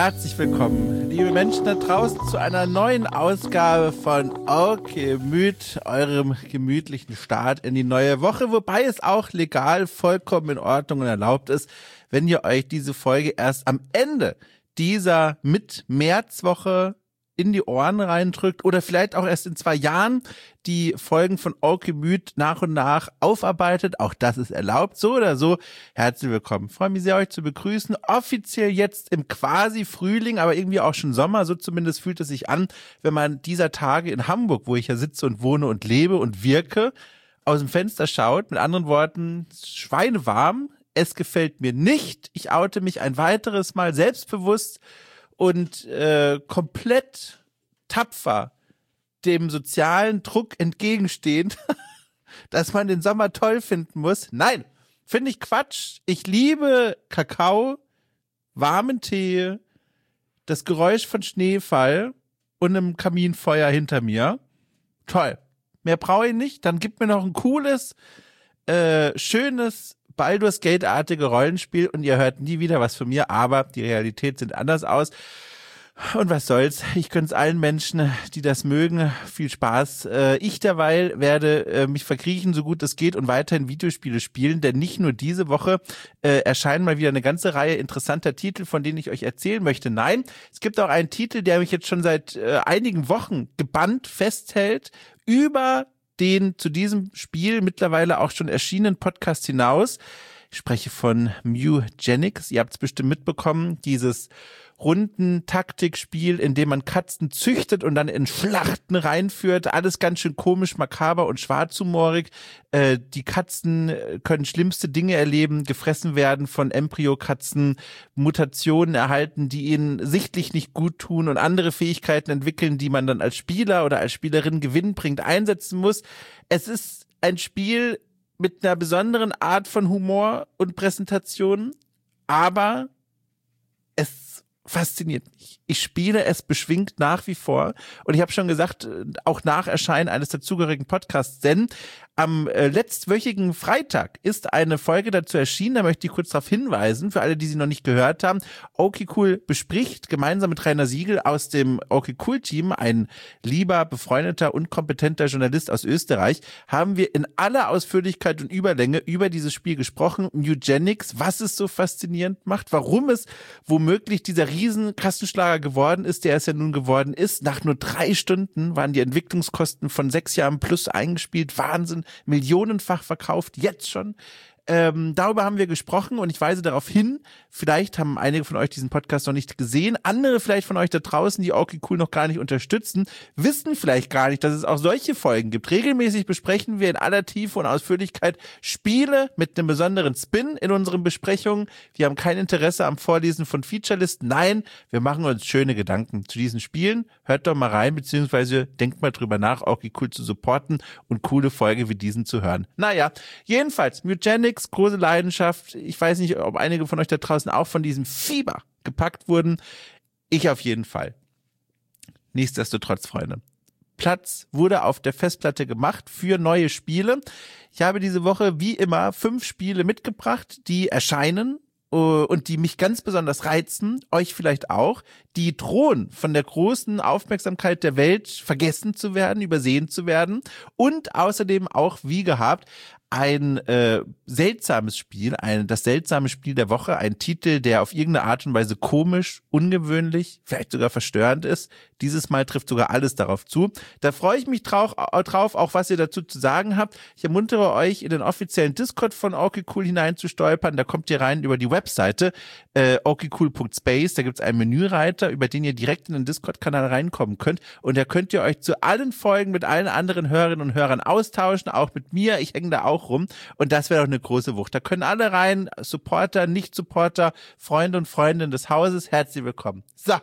Herzlich willkommen, liebe Menschen da draußen, zu einer neuen Ausgabe von Gemüt, eurem gemütlichen Start in die neue Woche, wobei es auch legal vollkommen in Ordnung und erlaubt ist, wenn ihr euch diese Folge erst am Ende dieser Mit-Märzwoche in die Ohren reindrückt oder vielleicht auch erst in 2 Jahren die Folgen von Gemüt nach und nach aufarbeitet. Auch das ist erlaubt, so oder so. Herzlich willkommen. Ich freue mich sehr, euch zu begrüßen. Offiziell jetzt im quasi Frühling, aber irgendwie auch schon Sommer. So zumindest fühlt es sich an, wenn man dieser Tage in Hamburg, wo ich ja sitze und wohne und lebe und wirke, aus dem Fenster schaut. Mit anderen Worten, schweinewarm. Es gefällt mir nicht. Ich oute mich ein weiteres Mal selbstbewusst und komplett tapfer dem sozialen Druck entgegenstehend, dass man den Sommer toll finden muss. Nein, finde ich Quatsch. Ich liebe Kakao, warmen Tee, das Geräusch von Schneefall und einem Kaminfeuer hinter mir. Toll. Mehr brauche ich nicht. Dann gib mir noch ein cooles, schönes Baldur's Gate-artige Rollenspiel und ihr hört nie wieder was von mir, aber die Realität sieht anders aus. Und was soll's, ich gönn's allen Menschen, die das mögen, viel Spaß. Ich derweil werde mich verkriechen, so gut es geht und weiterhin Videospiele spielen, denn nicht nur diese Woche erscheinen mal wieder eine ganze Reihe interessanter Titel, von denen ich euch erzählen möchte. Nein, es gibt auch einen Titel, der mich jetzt schon seit einigen Wochen gebannt festhält, über den zu diesem Spiel mittlerweile auch schon erschienenen Podcast hinaus. Ich spreche von Mewgenics. Ihr habt es bestimmt mitbekommen, dieses Runden-Taktikspiel, in dem man Katzen züchtet und dann in Schlachten reinführt. Alles ganz schön komisch, makaber und schwarzhumorig. Die Katzen können schlimmste Dinge erleben, gefressen werden von Embryokatzen, Mutationen erhalten, die ihnen sichtlich nicht gut tun und andere Fähigkeiten entwickeln, die man dann als Spieler oder als Spielerin gewinnbringend einsetzen muss. Es ist ein Spiel mit einer besonderen Art von Humor und Präsentation, aber es fasziniert mich. Ich spiele es beschwingt nach wie vor und ich habe schon gesagt, auch nach Erscheinen eines dazugehörigen Podcasts, denn am letztwöchigen Freitag ist eine Folge dazu erschienen, da möchte ich kurz darauf hinweisen, für alle, die sie noch nicht gehört haben. Cool bespricht gemeinsam mit Rainer Siegel aus dem Cool Team, ein lieber, befreundeter und kompetenter Journalist aus Österreich, haben wir in aller Ausführlichkeit und Überlänge über dieses Spiel gesprochen, Mewgenics, was es so faszinierend macht, warum es womöglich dieser riesen Kassenschlager geworden ist, der es ja nun geworden ist. Nach nur 3 Stunden waren die Entwicklungskosten von 6 Jahren plus eingespielt. Wahnsinn, millionenfach verkauft, jetzt schon. Darüber haben wir gesprochen und ich weise darauf hin, vielleicht haben einige von euch diesen Podcast noch nicht gesehen, andere vielleicht von euch da draußen, die Cool noch gar nicht unterstützen, wissen vielleicht gar nicht, dass es auch solche Folgen gibt. Regelmäßig besprechen wir in aller Tiefe und Ausführlichkeit Spiele mit einem besonderen Spin in unseren Besprechungen. Wir haben kein Interesse am Vorlesen von Featurelisten. Nein, wir machen uns schöne Gedanken zu diesen Spielen. Hört doch mal rein, beziehungsweise denkt mal drüber nach, Cool zu supporten und coole Folge wie diesen zu hören. Naja, jedenfalls, Mewgenics, große Leidenschaft. Ich weiß nicht, ob einige von euch da draußen auch von diesem Fieber gepackt wurden. Ich auf jeden Fall. Nichtsdestotrotz, Freunde. Platz wurde auf der Festplatte gemacht für neue Spiele. Ich habe diese Woche wie immer 5 Spiele mitgebracht, die erscheinen und die mich ganz besonders reizen, euch vielleicht auch, die drohen von der großen Aufmerksamkeit der Welt vergessen zu werden, übersehen zu werden und außerdem auch, wie gehabt, ein seltsames Spiel, das seltsame Spiel der Woche, ein Titel, der auf irgendeine Art und Weise komisch, ungewöhnlich, vielleicht sogar verstörend ist. Dieses Mal trifft sogar alles darauf zu. Da freue ich mich drauf, auch was ihr dazu zu sagen habt. Ich ermuntere euch, in den offiziellen Discord von Cool hineinzustolpern. Da kommt ihr rein über die Webseite okcool.space. Da gibt es einen Menüreiter, über den ihr direkt in den Discord-Kanal reinkommen könnt. Und da könnt ihr euch zu allen Folgen mit allen anderen Hörerinnen und Hörern austauschen, auch mit mir. Ich hänge da auch rum und das wäre doch eine große Wucht. Da können alle rein, Supporter, Nicht-Supporter, Freunde und Freundinnen des Hauses, herzlich willkommen. So,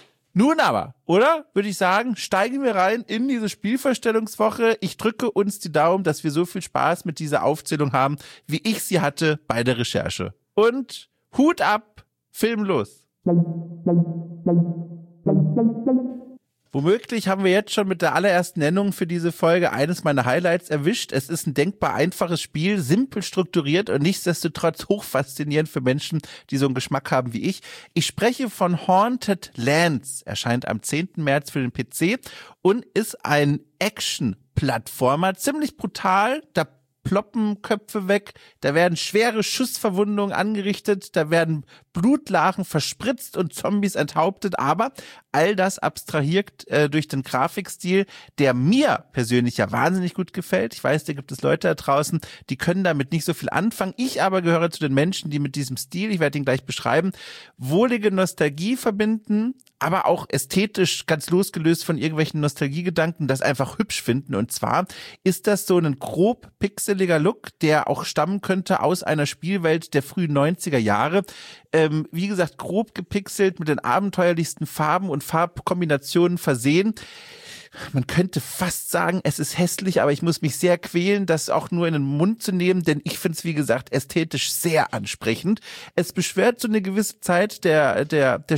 nun aber, oder? Würde ich sagen, steigen wir rein in diese Spielvorstellungswoche. Ich drücke uns die Daumen, dass wir so viel Spaß mit dieser Aufzählung haben, wie ich sie hatte bei der Recherche. Und Hut ab, Film los. Womöglich haben wir jetzt schon mit der allerersten Nennung für diese Folge eines meiner Highlights erwischt. Es ist ein denkbar einfaches Spiel, simpel strukturiert und nichtsdestotrotz hochfaszinierend für Menschen, die so einen Geschmack haben wie ich. Ich spreche von Haunted Lands, erscheint am 10. März für den PC und ist ein Action-Plattformer, ziemlich brutal, da ploppen Köpfe weg, da werden schwere Schussverwundungen angerichtet, da werden Blutlachen verspritzt und Zombies enthauptet, aber all das abstrahiert durch den Grafikstil, der mir persönlich ja wahnsinnig gut gefällt. Ich weiß, da gibt es Leute da draußen, die können damit nicht so viel anfangen. Ich aber gehöre zu den Menschen, die mit diesem Stil, ich werde ihn gleich beschreiben, wohlige Nostalgie verbinden, aber auch ästhetisch ganz losgelöst von irgendwelchen Nostalgiegedanken das einfach hübsch finden. Und zwar ist das so ein grob pixeliger Look, der auch stammen könnte aus einer Spielwelt der frühen 90er Jahre. Wie gesagt, grob gepixelt, mit den abenteuerlichsten Farben und Farbkombinationen versehen. Man könnte fast sagen, es ist hässlich, aber ich muss mich sehr quälen, das auch nur in den Mund zu nehmen, denn ich finde es, wie gesagt, ästhetisch sehr ansprechend. Es beschwört so eine gewisse Zeit der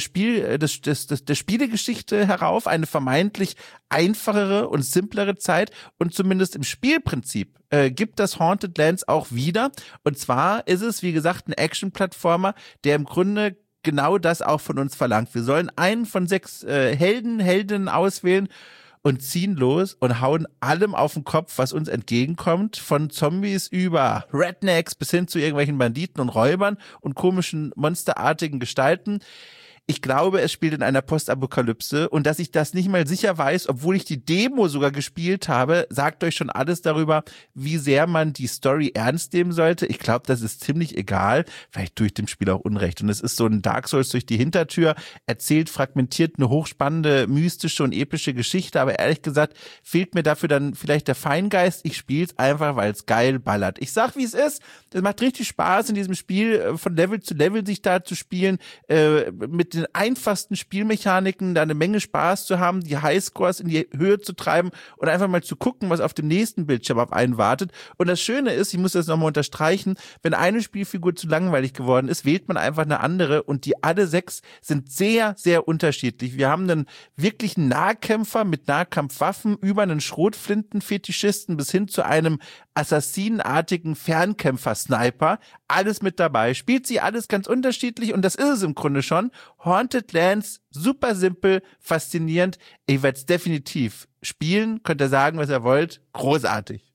Spielegeschichte herauf, eine vermeintlich einfachere und simplere Zeit, und zumindest im Spielprinzip gibt das Haunted Lands auch wieder. Und zwar ist es, wie gesagt, ein Action-Plattformer, der im Grunde genau das auch von uns verlangt. Wir sollen einen von 6 Heldinnen auswählen und ziehen los und hauen allem auf den Kopf, was uns entgegenkommt, von Zombies über Rednecks bis hin zu irgendwelchen Banditen und Räubern und komischen, monsterartigen Gestalten. Ich glaube, es spielt in einer Postapokalypse, und dass ich das nicht mal sicher weiß, obwohl ich die Demo sogar gespielt habe, sagt euch schon alles darüber, wie sehr man die Story ernst nehmen sollte. Ich glaube, das ist ziemlich egal. Vielleicht tue ich dem Spiel auch Unrecht. Und es ist so ein Dark Souls durch die Hintertür, erzählt fragmentiert eine hochspannende, mystische und epische Geschichte. Aber ehrlich gesagt, fehlt mir dafür dann vielleicht der Feingeist. Ich spiele es einfach, weil es geil ballert. Ich sag, wie es ist. Es macht richtig Spaß, in diesem Spiel von Level zu Level sich da zu spielen, mit den einfachsten Spielmechaniken da eine Menge Spaß zu haben, die Highscores in die Höhe zu treiben und einfach mal zu gucken, was auf dem nächsten Bildschirm auf einen wartet. Und das Schöne ist, ich muss das nochmal unterstreichen, wenn eine Spielfigur zu langweilig geworden ist, wählt man einfach eine andere, und die alle 6 sind sehr, sehr unterschiedlich. Wir haben einen wirklichen Nahkämpfer mit Nahkampfwaffen über einen Schrotflinten-Fetischisten bis hin zu einem assassinenartigen Fernkämpfer-Sniper. Alles mit dabei. Spielt sie alles ganz unterschiedlich, und das ist es im Grunde schon. Haunted Lands, super simpel, faszinierend. Ich werde es definitiv spielen. Könnt ihr sagen, was ihr wollt. Großartig.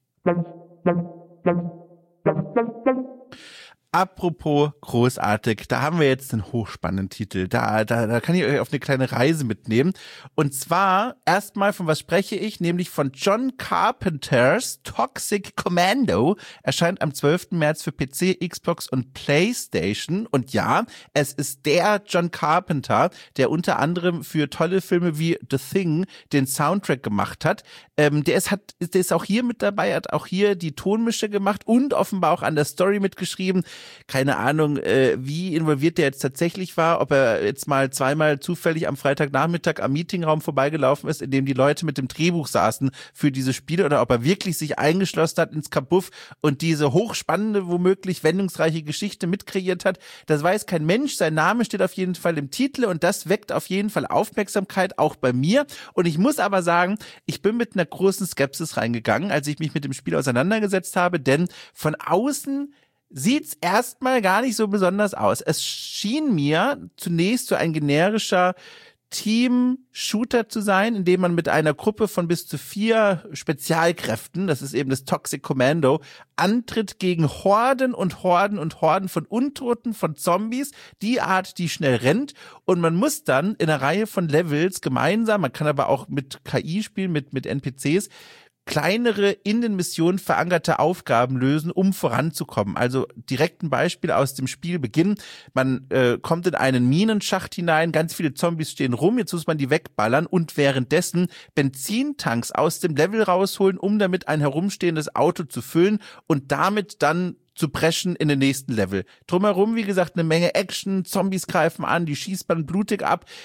Apropos großartig, da haben wir jetzt einen hochspannenden Titel. Da kann ich euch auf eine kleine Reise mitnehmen. Und zwar erstmal, von was spreche ich? Nämlich von John Carpenters Toxic Commando. Erscheint am 12. März für PC, Xbox und PlayStation. Und ja, es ist der John Carpenter, der unter anderem für tolle Filme wie The Thing den Soundtrack gemacht hat. Der ist auch hier mit dabei, hat auch hier die Tonmische gemacht und offenbar auch an der Story mitgeschrieben. Keine Ahnung, wie involviert der jetzt tatsächlich war, ob er jetzt mal zweimal zufällig am Freitagnachmittag am Meetingraum vorbeigelaufen ist, in dem die Leute mit dem Drehbuch saßen für diese Spiele, oder ob er wirklich sich eingeschlossen hat ins Kabuff und diese hochspannende, womöglich wendungsreiche Geschichte mitkreiert hat. Das weiß kein Mensch. Sein Name steht auf jeden Fall im Titel, und das weckt auf jeden Fall Aufmerksamkeit, auch bei mir. Und ich muss aber sagen, ich bin mit einer großen Skepsis reingegangen, als ich mich mit dem Spiel auseinandergesetzt habe, denn von außen sieht's erstmal gar nicht so besonders aus. Es schien mir zunächst so ein generischer Team-Shooter zu sein, in dem man mit einer Gruppe von bis zu 4 Spezialkräften, das ist eben das Toxic Commando, antritt gegen Horden und Horden und Horden von Untoten, von Zombies, die Art, die schnell rennt, und man muss dann in einer Reihe von Levels gemeinsam, man kann aber auch mit KI spielen, mit NPCs, kleinere, in den Missionen verankerte Aufgaben lösen, um voranzukommen. Also direkt ein Beispiel aus dem Spielbeginn. Man kommt in einen Minenschacht hinein, ganz viele Zombies stehen rum, jetzt muss man die wegballern und währenddessen Benzintanks aus dem Level rausholen, um damit ein herumstehendes Auto zu füllen und damit dann zu preschen in den nächsten Level. Drumherum, wie gesagt, eine Menge Action, Zombies greifen an, die Schießbahn blutig ab.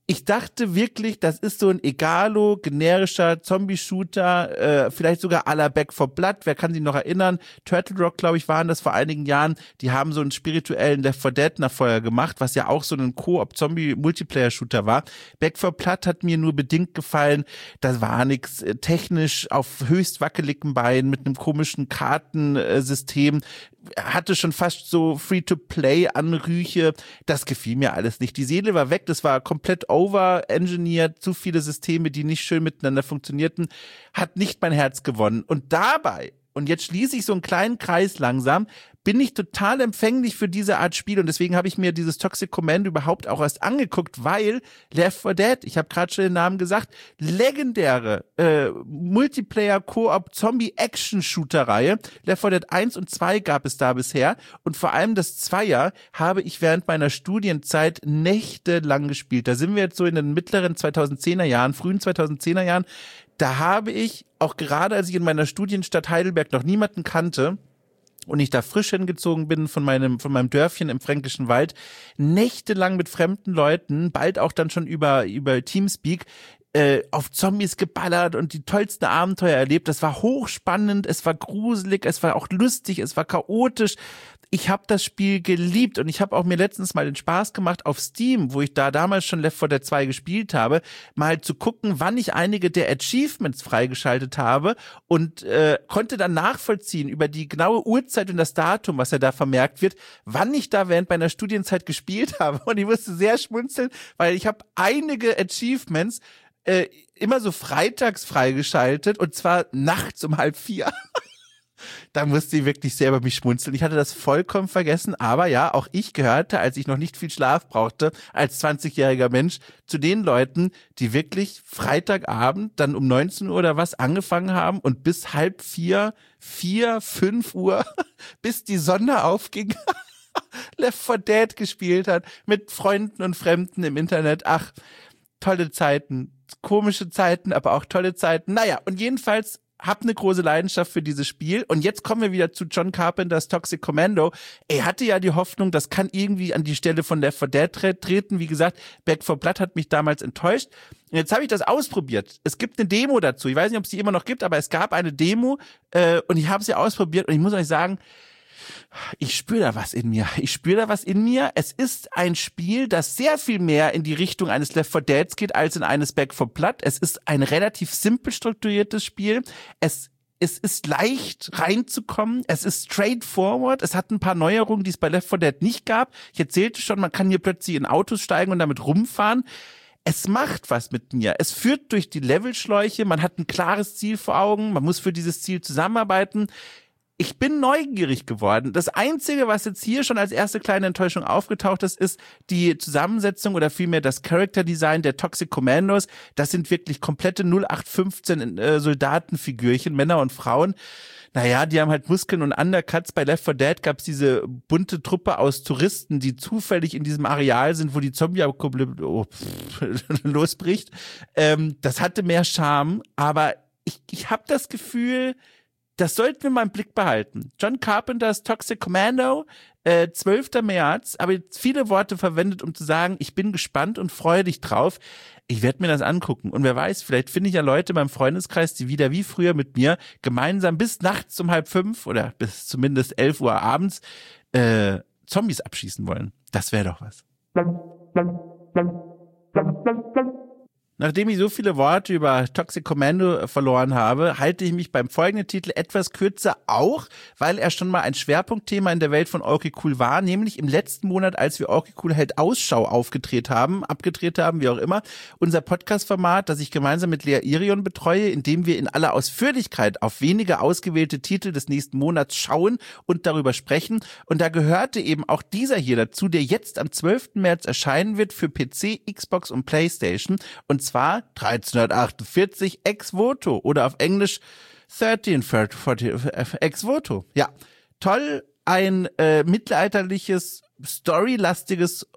Ich dachte wirklich, das ist so ein egalo, generischer Zombie-Shooter, vielleicht sogar à la Back 4 Blood, wer kann sich noch erinnern? Turtle Rock, glaube ich, waren das vor einigen Jahren, die haben so einen spirituellen Left 4 Dead Nachfolger gemacht, was ja auch so ein Co-op-Zombie-Multiplayer-Shooter war. Back 4 Blood hat mir nur bedingt gefallen, das war nix, technisch auf höchst wackeligen Beinen mit einem komischen Kartensystem, hatte schon fast so Free-to-Play-Anrüche, das gefiel mir alles nicht. Die Seele war weg, das war komplett over-engineert, zu viele Systeme, die nicht schön miteinander funktionierten, hat nicht mein Herz gewonnen. Und dabei, und jetzt schließe ich so einen kleinen Kreis langsam, bin ich total empfänglich für diese Art Spiel und deswegen habe ich mir dieses Toxic Commando überhaupt auch erst angeguckt, weil Left 4 Dead, ich habe gerade schon den Namen gesagt, legendäre Multiplayer-Koop-Zombie-Action-Shooter-Reihe. Left 4 Dead 1 und 2 gab es da bisher und vor allem das Zweier habe ich während meiner Studienzeit nächtelang gespielt. Da sind wir jetzt so in den mittleren 2010er Jahren, frühen 2010er Jahren. Da habe ich, auch gerade als ich in meiner Studienstadt Heidelberg noch niemanden kannte, und ich da frisch hingezogen bin von meinem Dörfchen im Fränkischen Wald, nächtelang mit fremden Leuten, bald auch dann schon über Teamspeak, auf Zombies geballert und die tollsten Abenteuer erlebt. Das war hochspannend, es war gruselig, es war auch lustig, es war chaotisch. Ich habe das Spiel geliebt und ich habe auch mir letztens mal den Spaß gemacht auf Steam, wo ich da damals schon Left 4 Dead 2 gespielt habe, mal zu gucken, wann ich einige der Achievements freigeschaltet habe und konnte dann nachvollziehen über die genaue Uhrzeit und das Datum, was ja da vermerkt wird, wann ich da während meiner Studienzeit gespielt habe. Und ich musste sehr schmunzeln, weil ich habe einige Achievements immer so freitags freigeschaltet und zwar nachts um 3:30. Da musste ich wirklich sehr über mich schmunzeln. Ich hatte das vollkommen vergessen, aber ja, auch ich gehörte, als ich noch nicht viel Schlaf brauchte, als 20-jähriger Mensch, zu den Leuten, die wirklich Freitagabend dann um 19 Uhr oder was angefangen haben und bis 3:30, 4, 5 Uhr, bis die Sonne aufging, Left 4 Dead gespielt hat, mit Freunden und Fremden im Internet. Ach, tolle Zeiten, komische Zeiten, aber auch tolle Zeiten. Naja, und jedenfalls hab eine große Leidenschaft für dieses Spiel. Und jetzt kommen wir wieder zu John Carpenters Toxic Commando. Er hatte ja die Hoffnung, das kann irgendwie an die Stelle von Left 4 Dead treten. Wie gesagt, Back 4 Blood hat mich damals enttäuscht. Und jetzt habe ich das ausprobiert. Es gibt eine Demo dazu. Ich weiß nicht, ob es die immer noch gibt, aber es gab eine Demo und ich habe sie ausprobiert. Und ich muss euch sagen, ich spüre da was in mir. Es ist ein Spiel, das sehr viel mehr in die Richtung eines Left 4 Deads geht, als in eines Back 4 Blood. Es ist ein relativ simpel strukturiertes Spiel. Es ist leicht reinzukommen. Es ist straightforward. Es hat ein paar Neuerungen, die es bei Left 4 Dead nicht gab. Ich erzählte schon, man kann hier plötzlich in Autos steigen und damit rumfahren. Es macht was mit mir. Es führt durch die Levelschläuche. Man hat ein klares Ziel vor Augen. Man muss für dieses Ziel zusammenarbeiten. Ich bin neugierig geworden. Das Einzige, was jetzt hier schon als erste kleine Enttäuschung aufgetaucht ist, ist die Zusammensetzung oder vielmehr das Character Design der Toxic Commandos. Das sind wirklich komplette 0815 Soldatenfigürchen, Männer und Frauen. Naja, die haben halt Muskeln und Undercuts. Bei Left 4 Dead gab's diese bunte Truppe aus Touristen, die zufällig in diesem Areal sind, wo die Zombie-Apokalypse losbricht. Das hatte mehr Charme, aber ich habe das Gefühl, das sollten wir mal im Blick behalten. John Carpenters Toxic Commando, 12. März, aber jetzt viele Worte verwendet, um zu sagen, ich bin gespannt und freue dich drauf. Ich werde mir das angucken. Und wer weiß, vielleicht finde ich ja Leute in meinem Freundeskreis, die wieder wie früher mit mir gemeinsam bis nachts um 4:30 oder bis zumindest 11 Uhr abends Zombies abschießen wollen. Das wäre doch was. Nachdem ich so viele Worte über Toxic Commando verloren habe, halte ich mich beim folgenden Titel etwas kürzer, auch weil er schon mal ein Schwerpunktthema in der Welt von Okay Cool war, nämlich im letzten Monat, als wir Okay Cool hält Ausschau abgedreht haben, wie auch immer, unser Podcast-Format, das ich gemeinsam mit Lea Irion betreue, in dem wir in aller Ausführlichkeit auf wenige ausgewählte Titel des nächsten Monats schauen und darüber sprechen. Und da gehörte eben auch dieser hier dazu, der jetzt am 12. März erscheinen wird für PC, Xbox und PlayStation, und zwar 1348 Ex Voto oder auf Englisch 1340 Ex Voto. Ja, toll, ein mittelalterliches storylastiges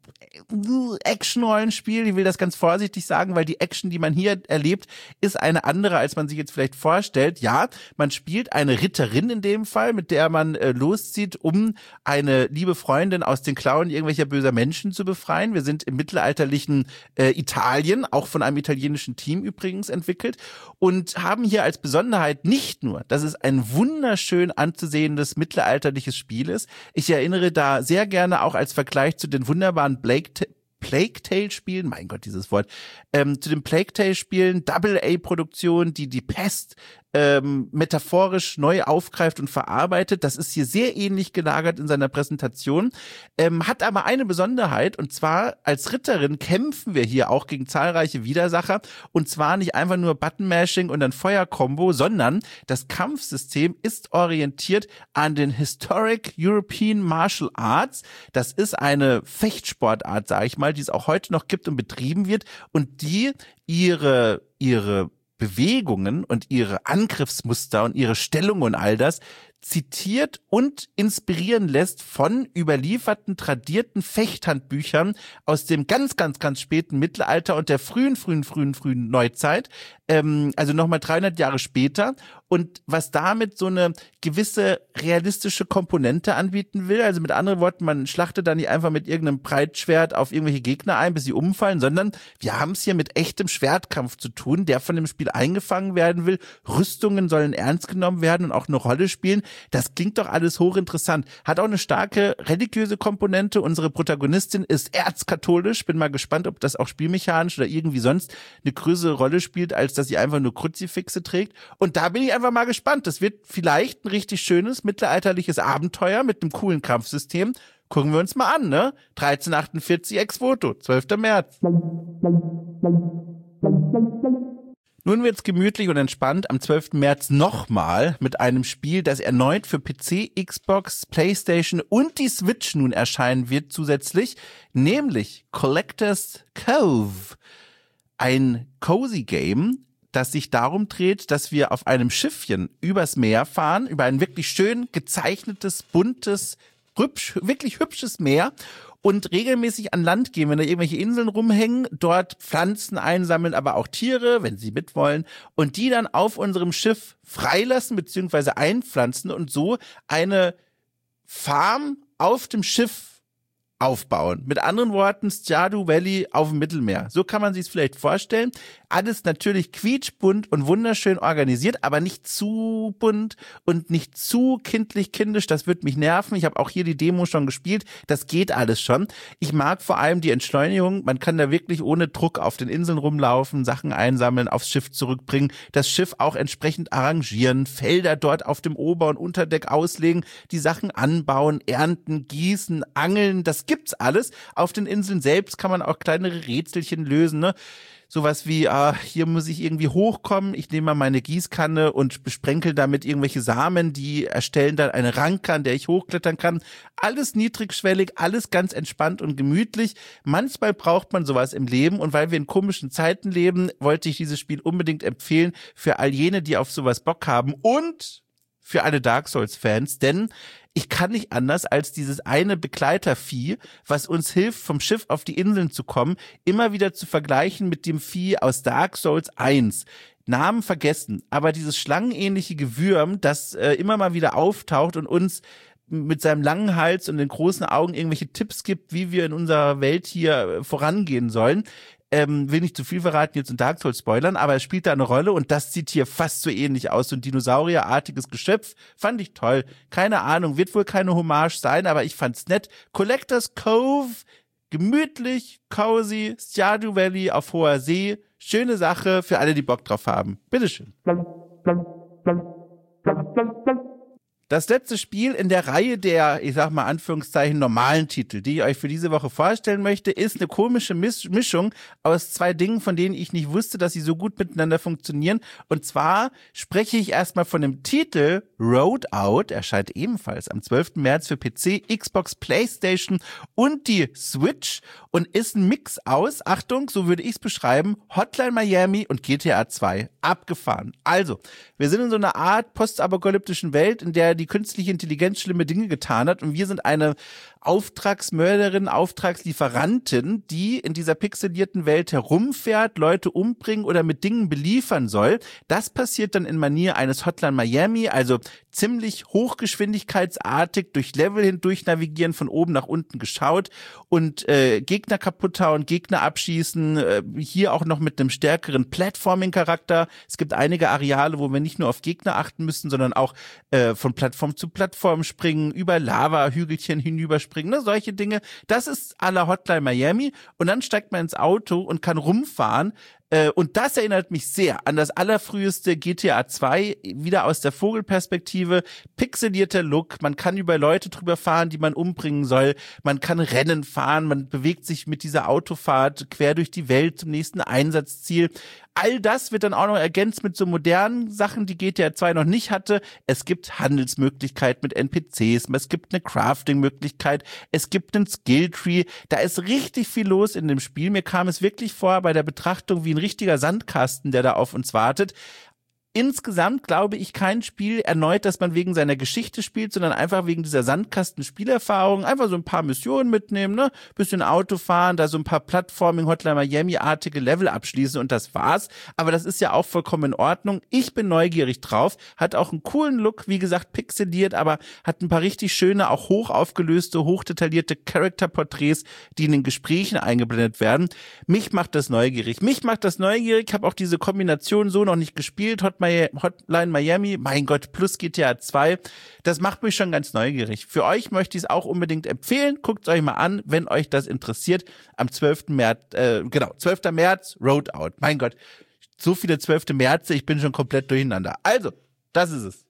Action-Rollenspiel. Ich will das ganz vorsichtig sagen, weil die Action, die man hier erlebt, ist eine andere, als man sich jetzt vielleicht vorstellt. Ja, man spielt eine Ritterin in dem Fall, mit der man loszieht, um eine liebe Freundin aus den Klauen irgendwelcher böser Menschen zu befreien. Wir sind im mittelalterlichen Italien, auch von einem italienischen Team übrigens entwickelt, und haben hier als Besonderheit nicht nur, dass es ein wunderschön anzusehendes mittelalterliches Spiel ist. Ich erinnere da sehr gerne auch als Vergleich zu den wunderbaren Plague Tale Spielen, mein Gott, dieses Wort, zu den Plague Tale Spielen, Double-A-Produktion, die Pest metaphorisch neu aufgreift und verarbeitet. Das ist hier sehr ähnlich gelagert in seiner Präsentation, hat aber eine Besonderheit, und zwar als Ritterin kämpfen wir hier auch gegen zahlreiche Widersacher, und zwar nicht einfach nur Button-Mashing und ein Feuerkombo, sondern das Kampfsystem ist orientiert an den Historic European Martial Arts. Das ist eine Fechtsportart, sage ich mal, die es auch heute noch gibt und betrieben wird, und die ihre Bewegungen und ihre Angriffsmuster und ihre Stellung und all das zitiert und inspirieren lässt von überlieferten, tradierten Fechthandbüchern aus dem ganz, ganz, ganz späten Mittelalter und der frühen Neuzeit, also nochmal 300 Jahre später, und was damit so eine gewisse realistische Komponente anbieten will. Also mit anderen Worten, man schlachtet da nicht einfach mit irgendeinem Breitschwert auf irgendwelche Gegner ein, bis sie umfallen, sondern wir haben es hier mit echtem Schwertkampf zu tun, der von dem Spiel eingefangen werden will. Rüstungen sollen ernst genommen werden und auch eine Rolle spielen. Das klingt doch alles hochinteressant. Hat auch eine starke religiöse Komponente. Unsere Protagonistin ist erzkatholisch. Bin mal gespannt, ob das auch spielmechanisch oder irgendwie sonst eine größere Rolle spielt, als dass sie einfach nur Kruzifixe trägt. Und da bin ich einfach mal gespannt. Das wird vielleicht ein richtig schönes mittelalterliches Abenteuer mit einem coolen Kampfsystem. Gucken wir uns mal an, ne? 1348 ex-voto, 12. März. Nun wird's gemütlich und entspannt am 12. März nochmal mit einem Spiel, das erneut für PC, Xbox, PlayStation und die Switch nun erscheinen wird zusätzlich, nämlich Collector's Cove. Ein Cozy Game, das sich darum dreht, dass wir auf einem Schiffchen übers Meer fahren, über ein wirklich schön gezeichnetes, buntes, wirklich hübsches Meer, und regelmäßig an Land gehen, wenn da irgendwelche Inseln rumhängen, dort Pflanzen einsammeln, aber auch Tiere, wenn sie mitwollen, und die dann auf unserem Schiff freilassen bzw. einpflanzen und so eine Farm auf dem Schiff aufbauen. Mit anderen Worten, Stardew Valley auf dem Mittelmeer. So kann man sich es vielleicht vorstellen. Alles natürlich quietschbunt und wunderschön organisiert, aber nicht zu bunt und nicht zu kindlich-kindisch. Das wird mich nerven. Ich habe auch hier die Demo schon gespielt. Das geht alles schon. Ich mag vor allem die Entschleunigung. Man kann da wirklich ohne Druck auf den Inseln rumlaufen, Sachen einsammeln, aufs Schiff zurückbringen, das Schiff auch entsprechend arrangieren, Felder dort auf dem Ober- und Unterdeck auslegen, die Sachen anbauen, ernten, gießen, angeln. Das gibt's alles. Auf den Inseln selbst kann man auch kleinere Rätselchen lösen, ne? Sowas wie, hier muss ich irgendwie hochkommen, ich nehme mal meine Gießkanne und besprenkel damit irgendwelche Samen, die erstellen dann eine Ranke, an der ich hochklettern kann. Alles niedrigschwellig, alles ganz entspannt und gemütlich. Manchmal braucht man sowas im Leben, und weil wir in komischen Zeiten leben, wollte ich dieses Spiel unbedingt empfehlen für all jene, die auf sowas Bock haben, und für alle Dark Souls-Fans, denn ich kann nicht anders, als dieses eine Begleitervieh, was uns hilft, vom Schiff auf die Inseln zu kommen, immer wieder zu vergleichen mit dem Vieh aus Dark Souls 1. Namen vergessen, aber dieses schlangenähnliche Gewürm, das immer mal wieder auftaucht und uns mit seinem langen Hals und den großen Augen irgendwelche Tipps gibt, wie wir in unserer Welt hier vorangehen sollen. Will nicht zu viel verraten jetzt in Dark Souls spoilern, aber es spielt da eine Rolle, und das sieht hier fast so ähnlich aus. So ein dinosaurierartiges Geschöpf, fand ich toll. Keine Ahnung, wird wohl keine Hommage sein, aber ich fand's nett. Collector's Cove, gemütlich, cozy, Stardew Valley auf hoher See, schöne Sache für alle, die Bock drauf haben. Bitteschön. Das letzte Spiel in der Reihe der, ich sag mal Anführungszeichen, normalen Titel, die ich euch für diese Woche vorstellen möchte, ist eine komische Mischung aus zwei Dingen, von denen ich nicht wusste, dass sie so gut miteinander funktionieren. Und zwar spreche ich erstmal von dem Titel Road Out, erscheint ebenfalls am 12. März für PC, Xbox, PlayStation und die Switch und ist ein Mix aus, Achtung, so würde ich es beschreiben, Hotline Miami und GTA 2. Abgefahren. Also, wir sind in so einer Art postapokalyptischen Welt, in der die künstliche Intelligenz schlimme Dinge getan hat, und wir sind eine Auftragsmörderin, Auftragslieferantin, die in dieser pixelierten Welt herumfährt, Leute umbringen oder mit Dingen beliefern soll. Das passiert dann in Manier eines Hotline Miami, also ziemlich hochgeschwindigkeitsartig durch Level hindurch navigieren, von oben nach unten geschaut und Gegner kaputt hauen, Gegner abschießen, hier auch noch mit einem stärkeren Platforming-Charakter. Es gibt einige Areale, wo wir nicht nur auf Gegner achten müssen, sondern auch von Plattform zu Plattform springen, über Lava-Hügelchen hinüberspringen, ne, solche Dinge. Das ist à la Hotline Miami und dann steigt man ins Auto und kann rumfahren. Und das erinnert mich sehr an das allerfrüheste GTA 2, wieder aus der Vogelperspektive, pixelierter Look, man kann über Leute drüber fahren, die man umbringen soll, man kann Rennen fahren, man bewegt sich mit dieser Autofahrt quer durch die Welt zum nächsten Einsatzziel. All das wird dann auch noch ergänzt mit so modernen Sachen, die GTA 2 noch nicht hatte. Es gibt Handelsmöglichkeiten mit NPCs, es gibt eine Crafting-Möglichkeit, es gibt einen Skilltree. Da ist richtig viel los in dem Spiel. Mir kam es wirklich vor bei der Betrachtung wie ein richtiger Sandkasten, der da auf uns wartet. Insgesamt glaube ich kein Spiel erneut, dass man wegen seiner Geschichte spielt, sondern einfach wegen dieser Sandkasten-Spielerfahrung. Einfach so ein paar Missionen mitnehmen, ne? Bisschen Auto fahren, da so ein paar Plattforming, Hotline Miami-artige Level abschließen und das war's. Aber das ist ja auch vollkommen in Ordnung. Ich bin neugierig drauf. Hat auch einen coolen Look, wie gesagt, pixeliert, aber hat ein paar richtig schöne, auch hoch aufgelöste, hochdetaillierte Charakterporträts, die in den Gesprächen eingeblendet werden. Mich macht das neugierig. Ich habe auch diese Kombination so noch nicht gespielt. Hotline Miami, mein Gott, plus GTA 2, das macht mich schon ganz neugierig. Für euch möchte ich es auch unbedingt empfehlen, guckt es euch mal an, wenn euch das interessiert. Am 12. März, 12. März, Roadout. Mein Gott, so viele 12. Märze, ich bin schon komplett durcheinander. Also, das ist es.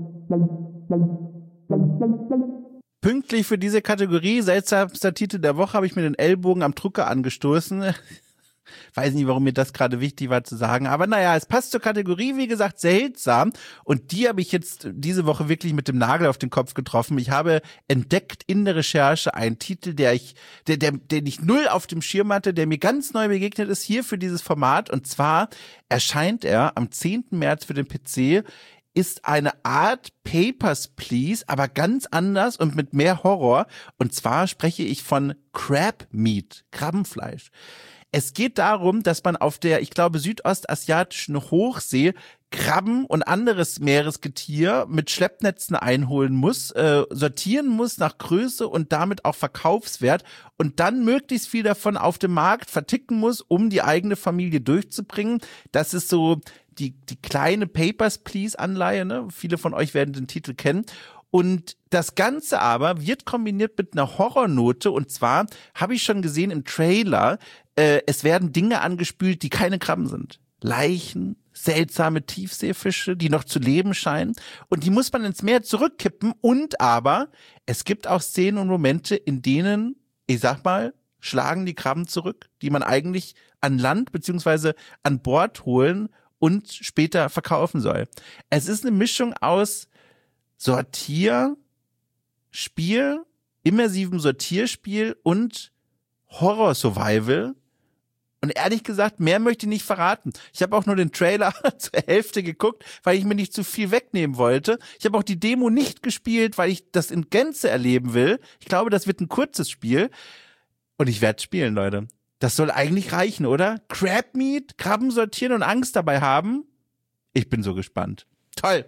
Pünktlich für diese Kategorie, seltsamster Titel der Woche, habe ich mir den Ellbogen am Drucker angestoßen. Weiß nicht, warum mir das gerade wichtig war zu sagen, aber naja, es passt zur Kategorie, wie gesagt, seltsam und die habe ich jetzt diese Woche wirklich mit dem Nagel auf den Kopf getroffen. Ich habe entdeckt in der Recherche einen Titel, den ich null auf dem Schirm hatte, der mir ganz neu begegnet ist hier für dieses Format und zwar erscheint er am 10. März für den PC, ist eine Art Papers, Please, aber ganz anders und mit mehr Horror und zwar spreche ich von Crab Meat, Krabbenfleisch. Es geht darum, dass man auf der, ich glaube, südostasiatischen Hochsee Krabben und anderes Meeresgetier mit Schleppnetzen einholen muss, sortieren muss nach Größe und damit auch Verkaufswert und dann möglichst viel davon auf dem Markt verticken muss, um die eigene Familie durchzubringen. Das ist so die kleine Papers, Please Anleihe, ne? Viele von euch werden den Titel kennen. Und das Ganze aber wird kombiniert mit einer Horrornote und zwar habe ich schon gesehen im Trailer, es werden Dinge angespült, die keine Krabben sind. Leichen, seltsame Tiefseefische, die noch zu leben scheinen und die muss man ins Meer zurückkippen und aber es gibt auch Szenen und Momente, in denen, ich sag mal, schlagen die Krabben zurück, die man eigentlich an Land beziehungsweise an Bord holen und später verkaufen soll. Es ist eine Mischung aus Sortierspiel, immersivem Sortierspiel und Horror-Survival. Und ehrlich gesagt, mehr möchte ich nicht verraten. Ich habe auch nur den Trailer zur Hälfte geguckt, weil ich mir nicht zu viel wegnehmen wollte. Ich habe auch die Demo nicht gespielt, weil ich das in Gänze erleben will. Ich glaube, das wird ein kurzes Spiel. Und ich werde spielen, Leute. Das soll eigentlich reichen, oder? Crab Meat, Krabben sortieren und Angst dabei haben? Ich bin so gespannt. Toll.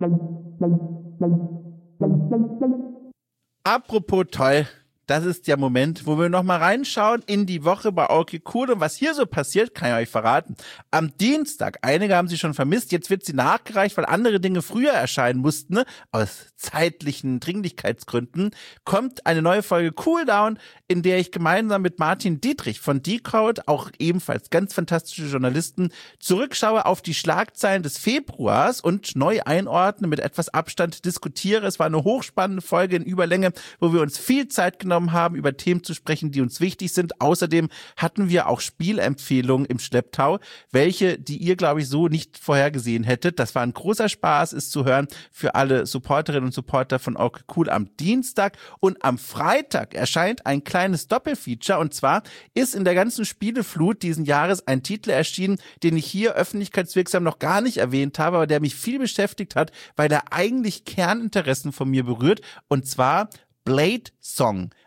Apropos toll, das ist der Moment, wo wir nochmal reinschauen in die Woche bei okay cool und was hier so passiert, kann ich euch verraten. Am Dienstag, einige haben sie schon vermisst, jetzt wird sie nachgereicht, weil andere Dinge früher erscheinen mussten, ne? Aus zeitlichen Dringlichkeitsgründen, kommt eine neue Folge Cooldown, in der ich gemeinsam mit Martin Dietrich von Decode, auch ebenfalls ganz fantastische Journalisten, zurückschaue auf die Schlagzeilen des Februars und neu einordne, mit etwas Abstand diskutiere. Es war eine hochspannende Folge in Überlänge, wo wir uns viel Zeit genommen haben, über Themen zu sprechen, die uns wichtig sind. Außerdem hatten wir auch Spielempfehlungen im Schlepptau, welche, die ihr, glaube ich, so nicht vorhergesehen hättet. Das war ein großer Spaß, es zu hören für alle Supporterinnen und Supporter von okay cool am Dienstag. Und am Freitag erscheint ein kleines Doppelfeature. Und zwar ist in der ganzen Spieleflut diesen Jahres ein Titel erschienen, den ich hier öffentlichkeitswirksam noch gar nicht erwähnt habe, aber der mich viel beschäftigt hat, weil er eigentlich Kerninteressen von mir berührt. Und zwar Blade Song.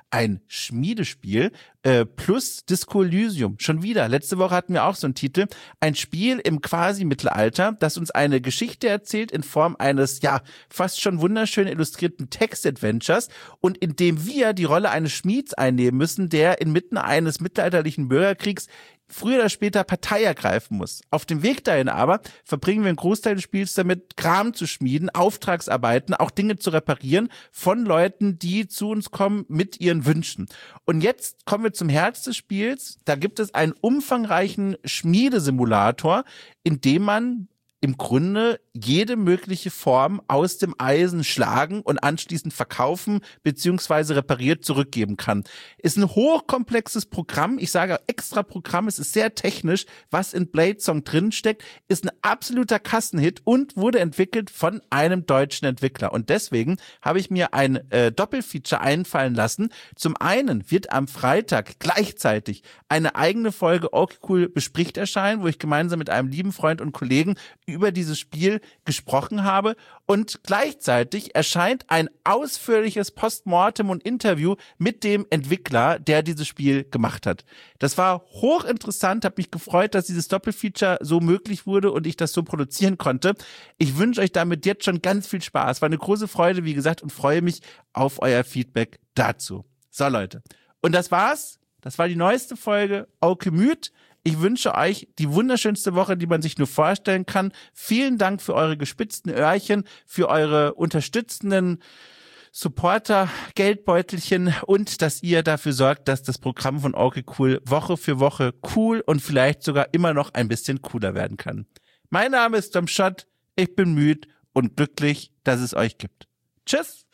ein Schmiedespiel plus Disco Elysium. Schon wieder. Letzte Woche hatten wir auch so einen Titel. Ein Spiel im Quasi-Mittelalter, das uns eine Geschichte erzählt in Form eines, ja, fast schon wunderschön illustrierten Text-Adventures und in dem wir die Rolle eines Schmieds einnehmen müssen, der inmitten eines mittelalterlichen Bürgerkriegs früher oder später Partei ergreifen muss. Auf dem Weg dahin aber verbringen wir einen Großteil des Spiels damit, Kram zu schmieden, Auftragsarbeiten, auch Dinge zu reparieren von Leuten, die zu uns kommen mit ihren Wünschen. Und jetzt kommen wir zum Herz des Spiels. Da gibt es einen umfangreichen Schmiedesimulator, in dem man im Grunde jede mögliche Form aus dem Eisen schlagen und anschließend verkaufen bzw. repariert zurückgeben kann. Ist ein hochkomplexes Programm. Ich sage extra Programm. Es ist sehr technisch, was in Bladesong drin steckt. Ist ein absoluter Kassenhit und wurde entwickelt von einem deutschen Entwickler. Und deswegen habe ich mir ein Doppelfeature einfallen lassen. Zum einen wird am Freitag gleichzeitig eine eigene Folge Okay Cool bespricht erscheinen, wo ich gemeinsam mit einem lieben Freund und Kollegen über dieses Spiel gesprochen habe, und gleichzeitig erscheint ein ausführliches Postmortem und Interview mit dem Entwickler, der dieses Spiel gemacht hat. Das war hochinteressant, habe mich gefreut, dass dieses Doppelfeature so möglich wurde und ich das so produzieren konnte. Ich wünsche euch damit jetzt schon ganz viel Spaß. War eine große Freude, wie gesagt, und freue mich auf euer Feedback dazu. So, Leute. Und das war's. Das war die neueste Folge Auke Müd. Ich wünsche euch die wunderschönste Woche, die man sich nur vorstellen kann. Vielen Dank für eure gespitzten Öhrchen, für eure unterstützenden Supporter, Geldbeutelchen und dass ihr dafür sorgt, dass das Programm von Okay Cool Woche für Woche cool und vielleicht sogar immer noch ein bisschen cooler werden kann. Mein Name ist Tom Schott, ich bin müde und glücklich, dass es euch gibt. Tschüss!